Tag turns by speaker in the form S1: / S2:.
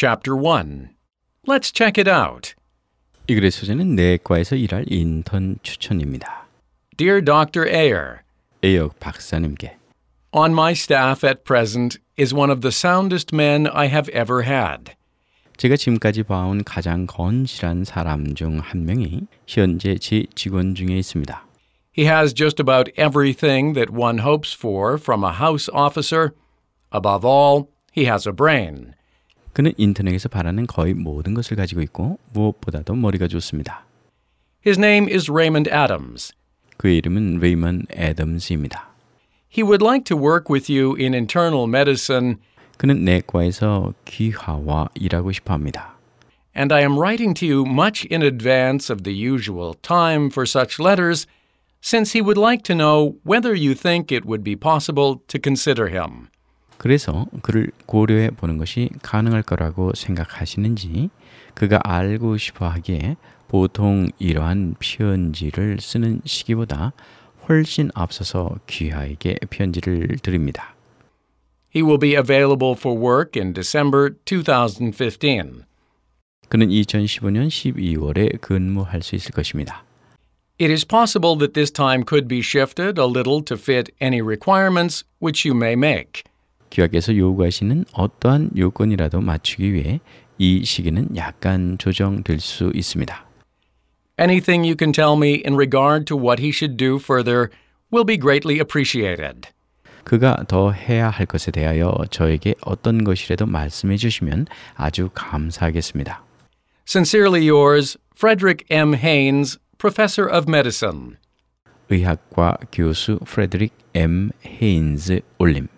S1: Chapter 1. Let's check it out.
S2: 이 글의 소재는 내과에서 일할 인턴 추천입니다.
S1: Dear Dr. Ayer,
S2: 에이어 박사님께
S1: on my staff at present is one of the soundest men I have ever had.
S2: 제가 지금까지 봐온 가장 건실한 사람 중 한 명이 현재 제 직원 중에 있습니다.
S1: He has just about everything that one hopes for from a house officer. Above all, he has a brain.
S2: 그는 인터넷에서 바라는 거의 모든 것을 가지고 있고 무엇보다도 머리가 좋습니다.
S1: His name is Raymond Adams.
S2: 그의 이름은 레이먼 애덤스입니다.
S1: He would like to work with you in internal medicine,
S2: 그는 내과에서 귀화와 일하고 싶어 합니다.
S1: and I am writing to you much in advance of the usual time for such letters, since he would like to know whether you think it would be possible to consider him.
S2: 그래서 그를 고려해 보는 것이 가능할 거라고 생각하시는지 그가 알고 싶어 하기에 보통 이러한 편지를 쓰는 시기보다 훨씬 앞서서 귀하에게 편지를 드립니다.
S1: He will be available for work in December 2015.
S2: 그는 2015년 12월에 근무할 수 있을 것입니다.
S1: It is possible that this time could be shifted a little to fit any requirements which you may make.
S2: 귀하께서 요구하시는 어떠한 요건이라도 맞추기 위해 이 시기는 약간 조정될 수 있습니다.
S1: Anything you can tell me in regard to what he should do further will be greatly appreciated.
S2: 그가 더 해야 할 것에 대하여 저에게 어떤 것이라도 말씀해 주시면 아주 감사하겠습니다.
S1: Sincerely yours, Frederick M. Haynes, Professor of Medicine.
S2: 의학과 교수 프레드릭 M. 헤인즈 올림